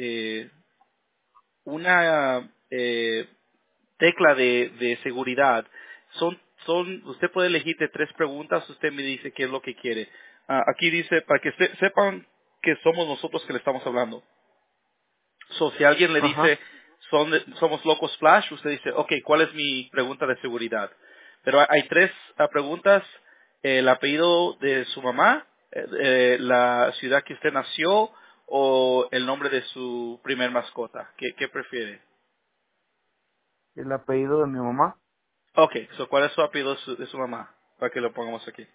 S1: una tecla de seguridad. Usted puede elegir de 3 preguntas, usted me dice qué es lo que quiere. Aquí dice, para que sepan que somos nosotros que le estamos hablando. So, si alguien le
S2: Ajá.
S1: dice, somos Locos Flash, usted dice, ok, ¿cuál es mi pregunta de seguridad? Pero hay 3 preguntas, el apellido de su mamá, la ciudad que usted nació o el nombre de su primer mascota. ¿Qué prefiere?
S2: El apellido de mi mamá,
S1: Ok, so, ¿cuál es su apellido de su mamá? Para que lo pongamos aquí.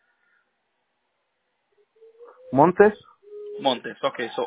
S2: Montes.
S1: Montes, ok, so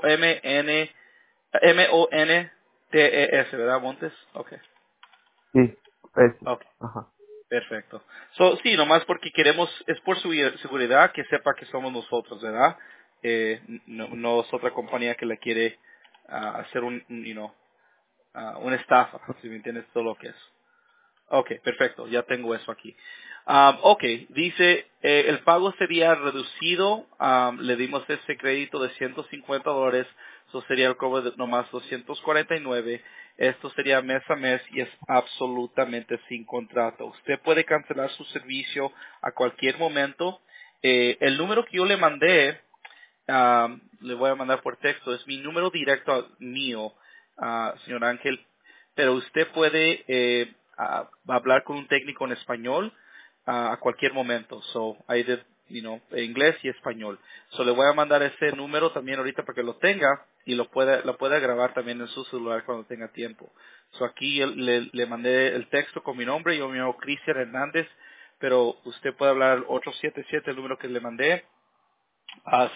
S1: Montes, ¿verdad? Montes, ok,
S2: Sí. Ese.
S1: ok,
S2: Ajá.
S1: perfecto. So, sí, nomás porque queremos, es por su seguridad que sepa que somos nosotros, ¿verdad? No es otra compañía que le quiere hacer una estafa, si me entiendes todo lo que es. Ok, perfecto, ya tengo eso aquí. Ok, dice, el pago sería reducido, le dimos ese crédito de $150, eso sería el cobro de nomás 249. Esto sería mes a mes y es absolutamente sin contrato. Usted puede cancelar su servicio a cualquier momento. El número que yo le mandé, le voy a mandar por texto, es mi número directo mío, señor Ángel, pero usted puede hablar con un técnico en español a cualquier momento. So, hay inglés y español. So, le voy a mandar ese número también ahorita para que lo tenga y lo pueda grabar también en su celular cuando tenga tiempo. So, aquí le mandé el texto con mi nombre, yo me llamo Cristian Hernández, pero usted puede hablar al 877, el número que le mandé, a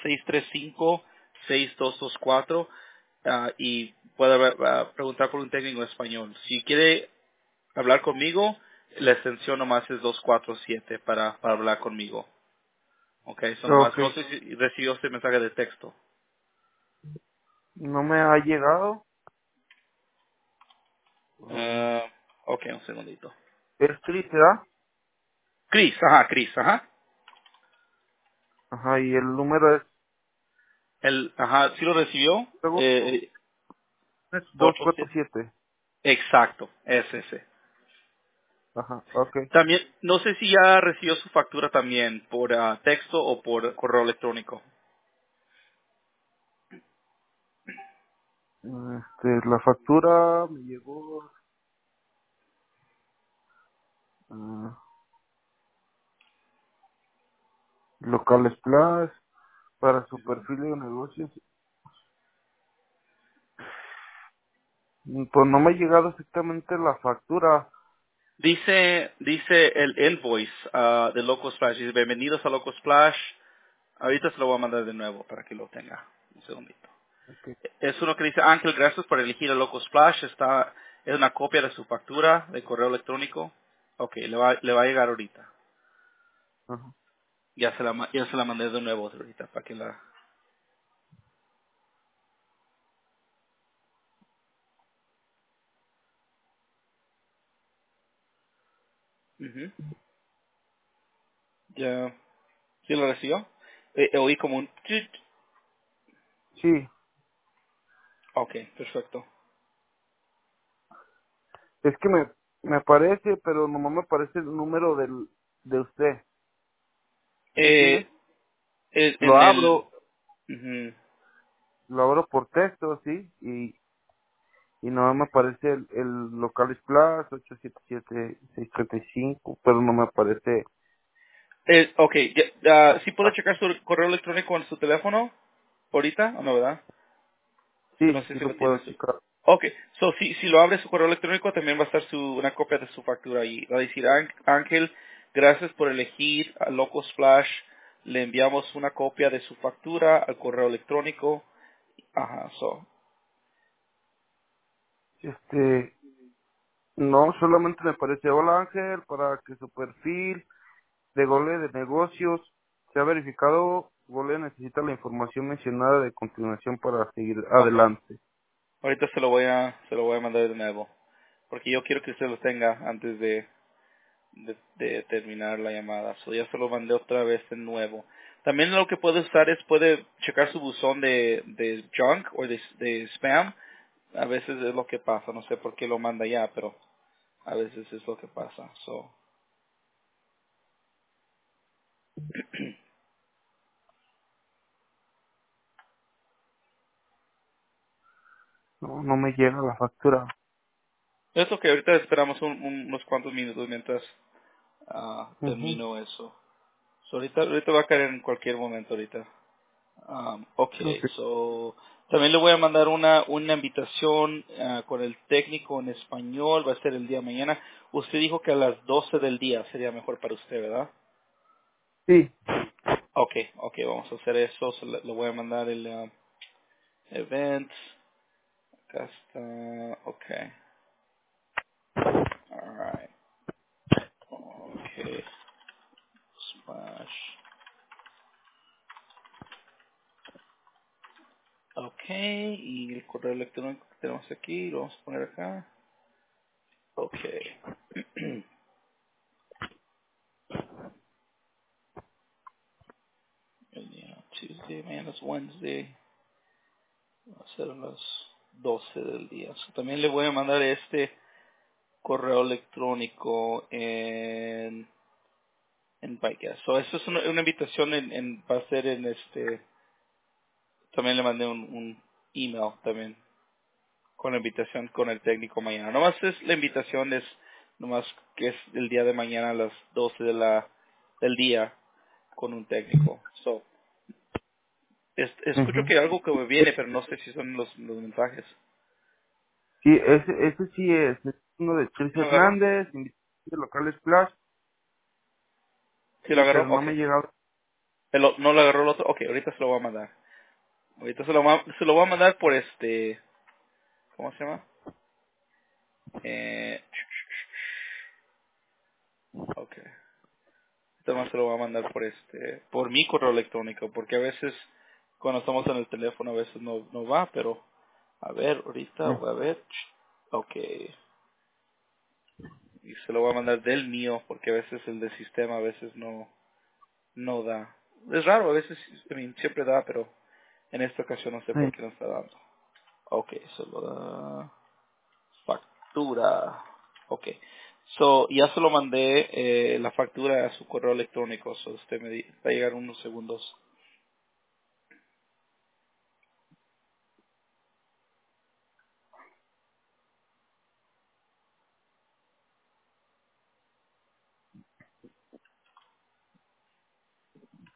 S1: 635-6224 y puede preguntar por un técnico en español. Si quiere hablar conmigo, la extensión nomás es 247 para hablar conmigo. Ok, eso nomás.
S2: Ok.
S1: No sé si recibió este mensaje de texto.
S2: No me ha llegado. Ah,
S1: Ok, un segundito.
S2: es Cris, ¿verdad?
S1: Chris, ajá.
S2: Ajá, y el número
S1: Ajá, ¿sí lo recibió?
S2: luego es
S1: Otro,
S2: 247.
S1: exacto, es ese.
S2: Ajá, ok.
S1: También, no sé si ya recibió su factura también por texto o por correo electrónico.
S2: La factura me llegó ah, Locales Plus para su perfil de negocios. Pues no me ha llegado exactamente la factura.
S1: Dice el invoice de Loco Splash. Dice, bienvenidos a Loco Splash. Ahorita se lo voy a mandar de nuevo para que lo tenga. Un segundito.
S2: Okay.
S1: Es uno que dice, Ángel, gracias por elegir el Loco Splash. Es una copia de su factura de correo electrónico. Ok, le va a llegar ahorita.
S2: Ajá.
S1: Ya se la mandé de nuevo ahorita para que la... Ujú. Ya, ¿sí lo recibió? Oí como un... tut.
S2: Sí,
S1: Ok, perfecto.
S2: es que me aparece, pero nomás me aparece el número de usted. ¿Sí me entiende?
S1: Eh,
S2: Lo
S1: en el...
S2: abro,
S1: ujú.
S2: lo abro por texto, sí, y nomás me aparece el local Splash 877-635, pero no me aparece.
S1: Ok, ¿sí puede
S2: Ah,
S1: checar su correo electrónico en su teléfono ahorita o no, verdad? Que no
S2: sí,
S1: sé
S2: sí
S1: si
S2: lo
S1: lo tiene
S2: puedo
S1: en su...
S2: checar.
S1: Ok, so si lo abre su correo electrónico también va a estar una copia de su factura ahí. Va a decir, Ángel, gracias por elegir a Loco Splash. Le enviamos una copia de su factura al correo electrónico. Ajá,
S2: Este, no, solamente me aparece, hola Ángel, para que su perfil de Gole de negocios se ha verificado, Gole necesita la información mencionada de continuación para seguir
S1: ok.
S2: adelante.
S1: Ahorita se lo voy a mandar de nuevo. Porque yo quiero que usted lo tenga antes de terminar la llamada. So ya se lo mandé otra vez de nuevo. También lo que puede usar es puede checar su buzón de junk o de spam. A veces es lo que pasa. No sé por qué lo manda ya, pero a veces es lo que pasa. So,
S2: No, no me llega la factura.
S1: eso que ahorita esperamos unos cuantos minutos mientras
S2: Ujú.
S1: termino eso. So, ahorita va a caer en cualquier momento ahorita.
S2: Ok.
S1: Okay, so también le voy a mandar una invitación con el técnico en español, va a ser el día de mañana. Usted dijo que a las 12 del día sería mejor para usted, ¿verdad?
S2: Sí.
S1: Okay, vamos a hacer eso. Le voy a mandar el event. Acá está. Okay, alright. Okay, smash. Okay, y el correo electrónico que tenemos aquí lo vamos a poner acá. Okay. El día Tuesday, mañana es Wednesday. Va a ser a las 12 del día. So, también le voy a mandar este correo electrónico en Bycast. So, eso es una invitación va a ser en también le mandé un email también con la invitación con el técnico mañana. Nomás es la invitación es nomás que es el día de mañana a las 12 del día con un técnico. So, escucho
S2: Ujú.
S1: que algo que me viene, pero no sé si son los mensajes.
S2: Sí, ese sí es uno de Chris
S1: ¿Lo agarró?
S2: Hernández, invitación local Splash,
S1: ¿Sí lo
S2: sí,
S1: agarró?
S2: pero no
S1: Ok.
S2: me ha llegado.
S1: ¿No le agarró el otro? Ok, ahorita se lo voy a mandar. Ahorita se lo voy a mandar por ¿cómo se llama? Eh, ok. Ahorita más se lo voy a mandar por por mi correo electrónico, porque a veces cuando estamos en el teléfono a veces no va, pero a ver, ahorita
S2: Mm.
S1: voy a ver. Ok. Y se lo voy a mandar del mío, porque a veces el del sistema a veces no da. Es raro, a veces, siempre da, pero en esta ocasión no sé por
S2: Sí.
S1: qué no está dando. Ok, solo da. Factura. Ok. So, ya se lo mandé la factura a su correo electrónico. So, va a llegar unos segundos.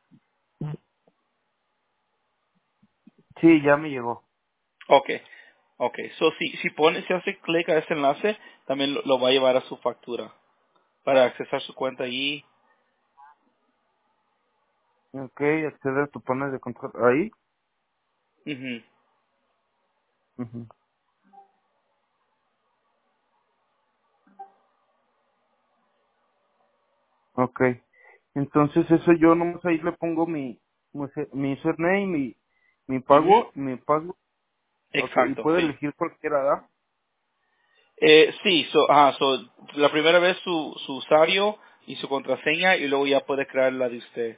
S2: Sí, ya me llegó.
S1: Ok. Okay, so si hace clic a ese enlace, también lo va a llevar a su factura para accesar su cuenta allí.
S2: Ok, acceder a tu panel de control. Ahí.
S1: Ujú.
S2: Ujú. Ok. Entonces eso yo nomás ahí le pongo mi username,
S1: Ujú.
S2: mi password. Ok, y
S1: Exacto,
S2: puedo
S1: sí.
S2: elegir cualquiera, ¿verdad?
S1: Sí, so, la primera vez su usuario y su contraseña y luego ya puede crear la de usted.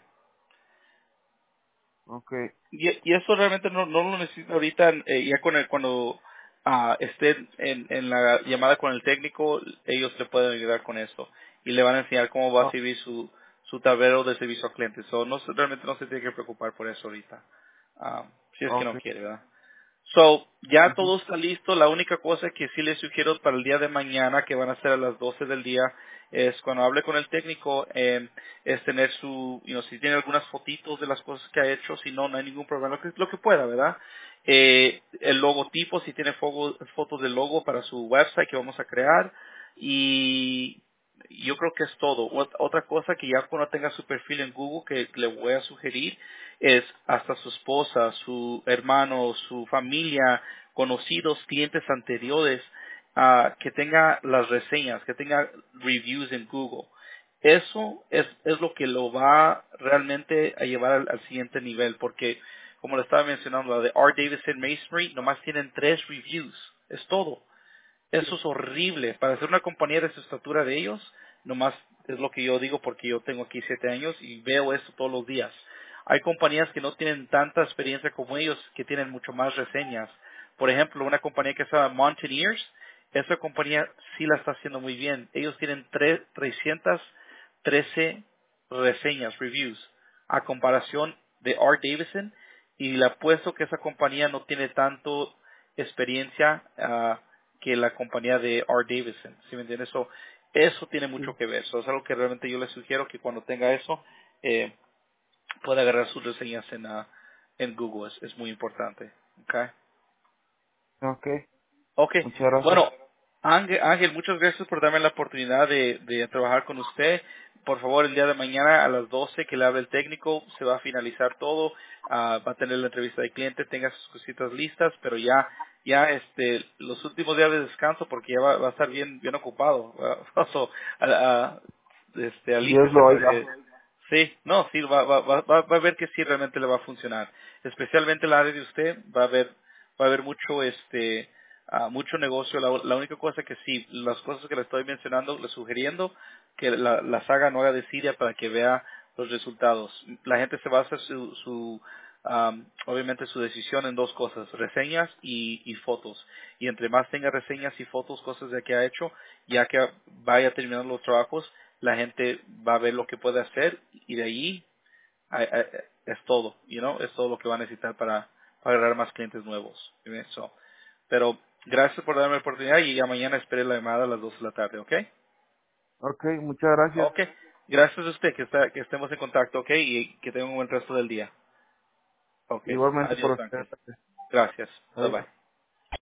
S2: Ok,
S1: Y eso realmente no lo necesita ahorita, ya cuando esté en la llamada con el técnico, ellos le pueden ayudar con eso y le van a enseñar cómo va a
S2: oh,
S1: servir su tablero de servicio al cliente. So, realmente no se tiene que preocupar por eso ahorita, si es que
S2: ok.
S1: no quiere, ¿verdad? So, ya
S2: Ujú.
S1: todo está listo. La única cosa que sí les sugiero para el día de mañana, que van a ser a las 12 del día, es cuando hable con el técnico, es tener si tiene algunas fotitos de las cosas que ha hecho, si no, no hay ningún problema, lo que pueda, ¿verdad? El logotipo, si tiene fotos del logo para su website que vamos a crear, y yo creo que es todo. Otra cosa que ya cuando tenga su perfil en Google que le voy a sugerir es hasta su esposa, su hermano, su familia, conocidos, clientes anteriores, que tenga las reseñas, que tenga reviews en Google. Eso es lo que lo va realmente a llevar al siguiente nivel, porque como le estaba mencionando, la de R. Davidson Masonry, nomás tienen 3 reviews, es todo. Eso es horrible. Para ser una compañía de su estatura de ellos, nomás es lo que yo digo porque yo tengo aquí 7 años y veo esto todos los días. Hay compañías que no tienen tanta experiencia como ellos, que tienen mucho más reseñas. Por ejemplo, una compañía que se llama Mountaineers, esa compañía sí la está haciendo muy bien. Ellos tienen 313 reseñas, reviews, a comparación de R. Davidson, y le apuesto que esa compañía no tiene tanto experiencia que la compañía de R. Davidson, ¿sí me entiendes? Eso tiene
S2: Sí.
S1: mucho que ver. Es algo que realmente yo le sugiero que cuando tenga eso, eh, pueda agarrar sus reseñas en Google. Es muy importante. ¿Ok?
S2: Ok,
S1: Ok,
S2: muchas gracias.
S1: bueno, Ángel, muchas gracias por darme la oportunidad de trabajar con usted. Por favor, el día de mañana a las 12 que le hable el técnico, se va a finalizar todo, va a tener la entrevista de cliente, tenga sus cositas listas, pero los últimos días de descanso porque ya va a estar bien ocupado. So, a-
S2: Dios
S1: alístese
S2: lo
S1: para
S2: oiga.
S1: que sí, no, sí, va a ver que sí realmente le va a funcionar. Especialmente la área de usted, va a haber mucho, mucho negocio. La única cosa que sí, las cosas que le estoy mencionando, le sugiriendo, que las haga, no haga de Siria para que vea los resultados. La gente se basa obviamente su decisión en dos cosas, reseñas y fotos. Y entre más tenga reseñas y fotos, cosas de que ha hecho, ya que vaya terminando los trabajos, la gente va a ver lo que puede hacer y de ahí es todo, es todo lo que va a necesitar para agarrar más clientes nuevos. So, pero gracias por darme la oportunidad y ya mañana espere la llamada a las 2 de la tarde, ¿ok?
S2: Ok, muchas gracias.
S1: Ok. Gracias a usted, que estemos en contacto, ¿ok? Y que tenga un buen resto del día. Ok.
S2: Igualmente por
S1: Adiós,
S2: usted.
S1: Ángel. Gracias. Bye
S2: Adiós.
S1: bye.